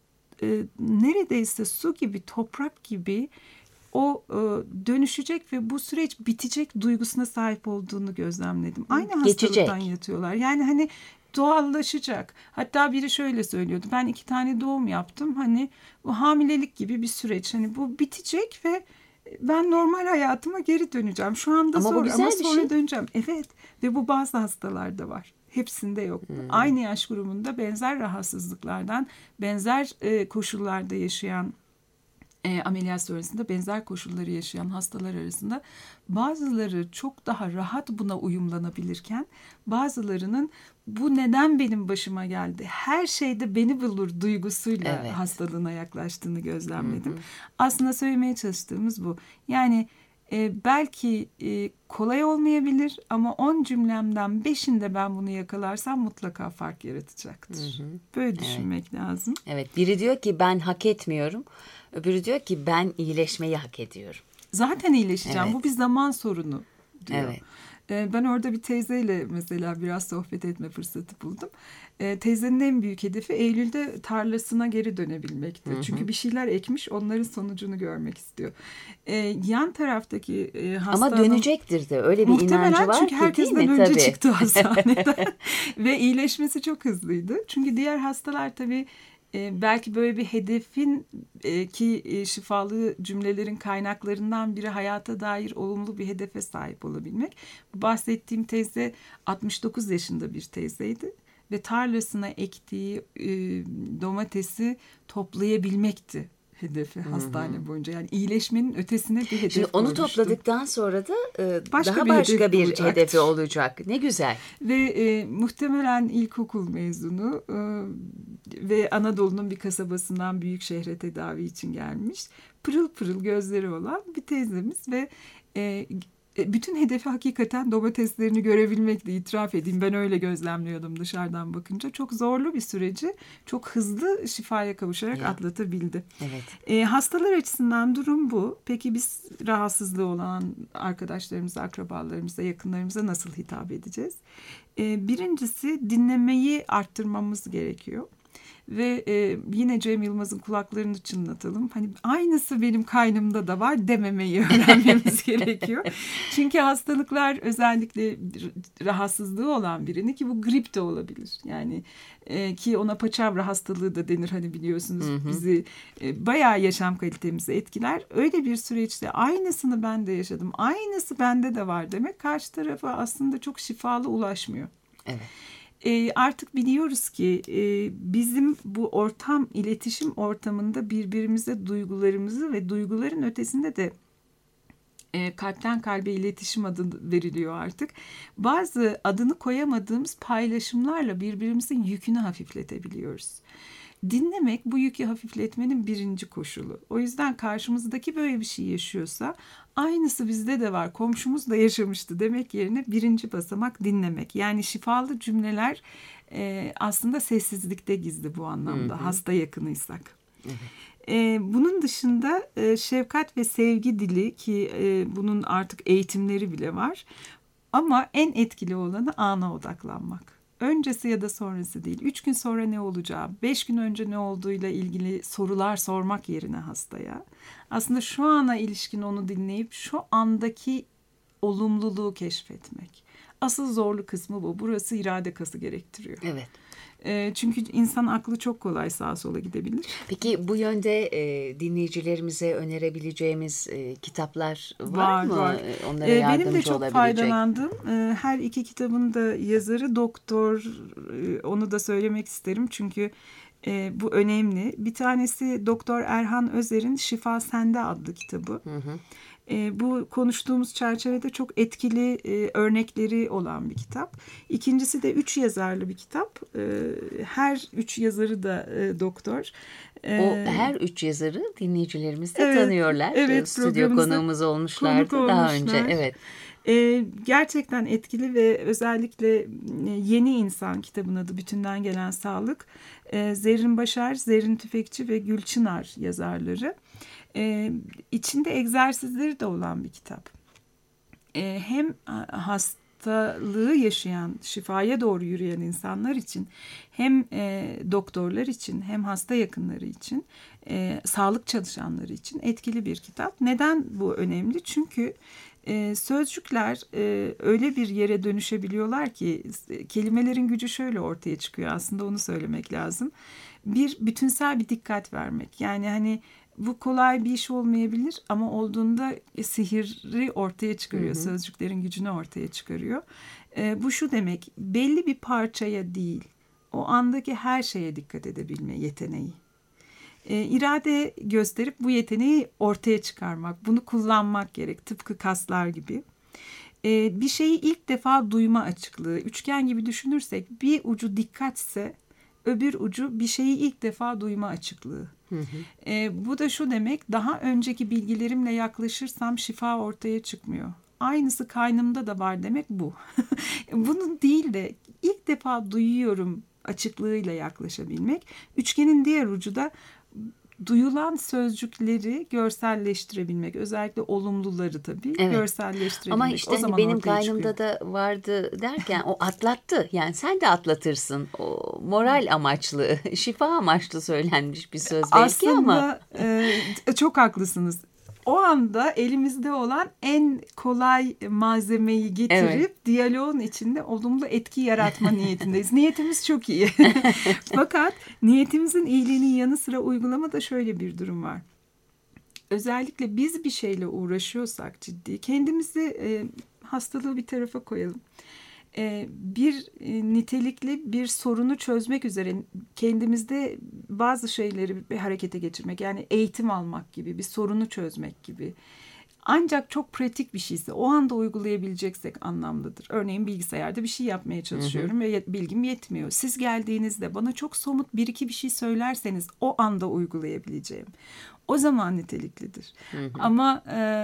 neredeyse su gibi, toprak gibi o dönüşecek ve bu süreç bitecek duygusuna sahip olduğunu gözlemledim. Aynı hastalıktan yatıyorlar. Yani hani doğallaşacak. Hatta biri şöyle söylüyordu. Ben 2 tane doğum yaptım. Hani bu hamilelik gibi bir süreç. Hani bu bitecek ve ben normal hayatıma geri döneceğim. Şu anda Ama zor bu güzel ama bir sonra şey. döneceğim. Evet ve bu bazı hastalarda var. Hepsinde yok. Aynı yaş grubunda benzer rahatsızlıklardan, benzer koşullarda yaşayan, ameliyat sonrasında benzer koşulları yaşayan hastalar arasında bazıları çok daha rahat buna uyumlanabilirken bazılarının bu neden benim başıma geldi, her şeyde beni bulur duygusuyla hastalığına yaklaştığını gözlemledim. Aslında söylemeye çalıştığımız bu. Yani belki kolay olmayabilir ama 10 cümlemden 5'inde ben bunu yakalarsam mutlaka fark yaratacaktır. Böyle düşünmek lazım. Evet, biri diyor ki ben hak etmiyorum. Öbürü diyor ki ben iyileşmeyi hak ediyorum. Zaten iyileşeceğim. Evet. Bu bir zaman sorunu diyor. Evet. Ben orada bir teyzeyle mesela biraz sohbet etme fırsatı buldum. Teyzenin en büyük hedefi Eylül'de tarlasına geri dönebilmekti. Çünkü bir şeyler ekmiş, onların sonucunu görmek istiyor. Yan taraftaki hastanın... Ama dönecektir de öyle bir muhtemelen inancı var çünkü ki herkesten değil mi? önce Tabii. çıktı hastaneden. Ve iyileşmesi çok hızlıydı. Çünkü diğer hastalar tabii belki böyle bir hedefin ki şifalı cümlelerin kaynaklarından biri hayata dair olumlu bir hedefe sahip olabilmek. Bu bahsettiğim teyze 69 yaşında bir teyzeydi ve tarlasına ektiği domatesi toplayabilmekti hedefi hastane boyunca. Yani iyileşmenin ötesine bir hedef Şimdi onu koymuştu. topladıktan sonra da Başka daha bir başka hedef bir bulacaktır. hedefi olacak. Ne güzel. Ve muhtemelen ilkokul mezunu ve Anadolu'nun bir kasabasından büyük şehre tedavi için gelmiş. Pırıl pırıl gözleri olan bir teyzemiz ve bütün hedefi hakikaten domateslerini görebilmekle, itiraf edeyim. Ben öyle gözlemliyordum dışarıdan bakınca. Çok zorlu bir süreci çok hızlı şifaya kavuşarak atlatabildi. Evet. Hastalar açısından durum bu. Peki biz rahatsızlığı olan arkadaşlarımıza, akrabalarımıza, yakınlarımıza nasıl hitap edeceğiz? Birincisi dinlemeyi arttırmamız gerekiyor. Ve yine Cem Yılmaz'ın kulaklarını çınlatalım. Hani aynısı benim kaynımda da var dememeyi öğrenmemiz gerekiyor. Çünkü hastalıklar özellikle rahatsızlığı olan birini ki bu grip de olabilir. Yani ki ona paçavra hastalığı da denir hani biliyorsunuz bizi bayağı yaşam kalitemizi etkiler. Öyle bir süreçte aynısını ben de yaşadım. Aynısı bende de var demek karşı tarafa aslında çok şifalı ulaşmıyor. Evet. Artık biliyoruz ki bizim bu ortam, iletişim ortamında birbirimize duygularımızı ve duyguların ötesinde de kalpten kalbe iletişim adı veriliyor artık. Bazı adını koyamadığımız paylaşımlarla birbirimizin yükünü hafifletebiliyoruz. Dinlemek bu yükü hafifletmenin birinci koşulu. O yüzden karşımızdaki böyle bir şey yaşıyorsa aynısı bizde de var, komşumuz da yaşamıştı demek yerine birinci basamak dinlemek. Yani şifalı cümleler aslında sessizlikte gizli bu anlamda hasta yakınıysak. Bunun dışında şefkat ve sevgi dili ki bunun artık eğitimleri bile var. Ama en etkili olanı ana odaklanmak. Öncesi ya da sonrası değil. 3 gün sonra ne olacağı, 5 gün önce ne olduğuyla ilgili sorular sormak yerine hastaya. Aslında şu ana ilişkin onu dinleyip şu andaki olumluluğu keşfetmek. Asıl zorlu kısmı bu. Burası irade kası gerektiriyor. Evet. Çünkü insan aklı çok kolay sağa sola gidebilir. Peki bu yönde dinleyicilerimize önerebileceğimiz kitaplar var mı? Var. Onlara yardımcı Benim de çok olabilecek. faydalandığım her iki kitabın da yazarı doktor, onu da söylemek isterim çünkü bu önemli. Bir tanesi Doktor Erhan Özer'in Şifa Sende adlı kitabı. Bu konuştuğumuz çerçevede çok etkili örnekleri olan bir kitap. İkincisi de 3 yazarlı bir kitap. Her 3 yazarı da doktor. O her 3 yazarı dinleyicilerimiz de tanıyorlar. Evet, stüdyo konuğumuz olmuşlardı daha önce. Evet. Gerçekten etkili ve özellikle Yeni İnsan kitabın adı, Bütünden Gelen Sağlık. Zerrin Başar, Zerrin Tüfekçi ve Gülçınar yazarları. İçinde egzersizleri de olan bir kitap. Hem hastalığı yaşayan, şifaya doğru yürüyen insanlar için, hem doktorlar için, hem hasta yakınları için, sağlık çalışanları için etkili bir kitap. Neden bu önemli? Çünkü sözcükler öyle bir yere dönüşebiliyorlar ki kelimelerin gücü şöyle ortaya çıkıyor. Aslında onu söylemek lazım. Bir bütünsel bir dikkat vermek. Yani hani bu kolay bir iş olmayabilir ama olduğunda sihiri ortaya çıkarıyor. Sözcüklerin gücünü ortaya çıkarıyor. Bu şu demek, belli bir parçaya değil, o andaki her şeye dikkat edebilme yeteneği. İrade gösterip bu yeteneği ortaya çıkarmak, bunu kullanmak gerek, tıpkı kaslar gibi. Bir şeyi ilk defa duyma açıklığı, üçgen gibi düşünürsek bir ucu dikkatse öbür ucu bir şeyi ilk defa duyma açıklığı. Bu da şu demek, daha önceki bilgilerimle yaklaşırsam şifa ortaya çıkmıyor. Aynısı kaynımda da var demek bu. Bunun değil de ilk defa duyuyorum açıklığıyla yaklaşabilmek. Üçgenin diğer ucu da duyulan sözcükleri görselleştirebilmek. Özellikle olumluları tabii görselleştirebilmek. Ama işte o zaman benim ortaya kaynımda çıkıyor. da vardı derken o atlattı. Yani sen de atlatırsın. O moral amaçlı, şifa amaçlı söylenmiş bir söz belki ama. Aslında çok haklısınız. O anda elimizde olan en kolay malzemeyi getirip diyaloğun içinde olumlu etki yaratma niyetindeyiz. Niyetimiz çok iyi. Fakat niyetimizin iyiliğinin yanı sıra uygulamada şöyle bir durum var. Özellikle biz bir şeyle uğraşıyorsak ciddi, kendimizi hastalığı bir tarafa koyalım. Bir nitelikli bir sorunu çözmek üzere kendimizde bazı şeyleri bir harekete geçirmek, yani eğitim almak gibi, bir sorunu çözmek gibi. Ancak çok pratik bir şeyse, o anda uygulayabileceksek anlamlıdır. Örneğin bilgisayarda bir şey yapmaya çalışıyorum ve bilgim yetmiyor. Siz geldiğinizde bana çok somut bir iki bir şey söylerseniz o anda uygulayabileceğim. O zaman niteliklidir. Ama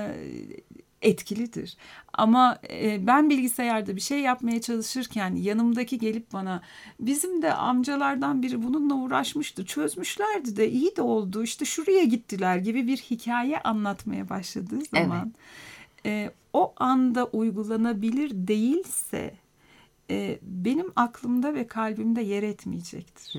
etkilidir. Ama ben bilgisayarda bir şey yapmaya çalışırken yanımdaki gelip bana, bizim de amcalardan biri bununla uğraşmıştı, çözmüşlerdi de iyi de oldu, işte şuraya gittiler gibi bir hikaye anlatmaya başladığı zaman o anda uygulanabilir değilse benim aklımda ve kalbimde yer etmeyecektir.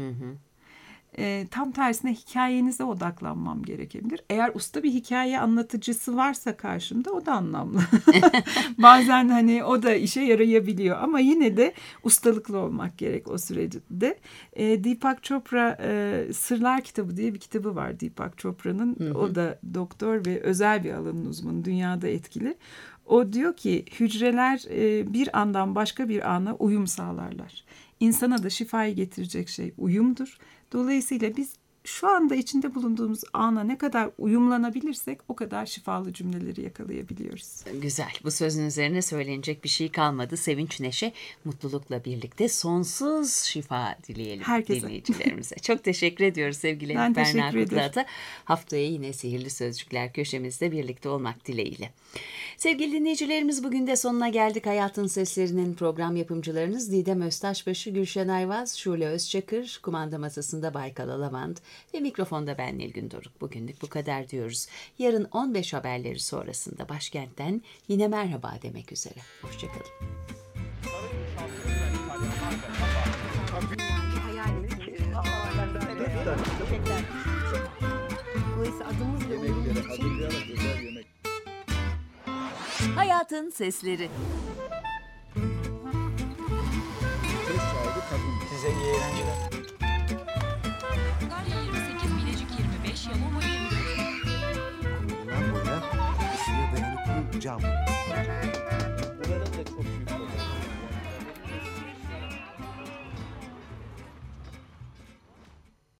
Tam tersine hikayenize odaklanmam gerekebilir. Eğer usta bir hikaye anlatıcısı varsa karşımda o da anlamlı. Bazen hani o da işe yarayabiliyor ama yine de ustalıklı olmak gerek o sürecinde. Deepak Chopra Sırlar kitabı diye bir kitabı var Deepak Chopra'nın. O da doktor ve özel bir alanın uzmanı, dünyada etkili. O diyor ki hücreler bir andan başka bir ana uyum sağlarlar. İnsana da şifayı getirecek şey uyumdur. Dolayısıyla biz şu anda içinde bulunduğumuz ana ne kadar uyumlanabilirsek o kadar şifalı cümleleri yakalayabiliyoruz. Güzel. Bu sözün üzerine söylenecek bir şey kalmadı. Sevinç, neşe, mutlulukla birlikte sonsuz şifa dileyelim dinleyicilerimize. Çok teşekkür ediyoruz sevgili Berna Kudrat'a. Haftaya yine Sihirli Sözcükler köşemizde birlikte olmak dileğiyle. Sevgili dinleyicilerimiz, bugün de sonuna geldik. Hayatın Seslerinin program yapımcılarınız Didem Öztaşbaşı, Gülşen Ayvaz, Şule Özçakır, kumanda masasında Baykal Alavant ve mikrofonda ben Nilgün Doruk. Bugünlük bu kadar diyoruz. Yarın 15 haberleri sonrasında başkentten yine merhaba demek üzere. Hoşçakalın. Dolayısıyla adımızla Hayatın Sesleri. Size iyi eğlenceler. Galya 28, Bilecik 25, Yalova 24. Bundan boya ısıya dayanıklı cam.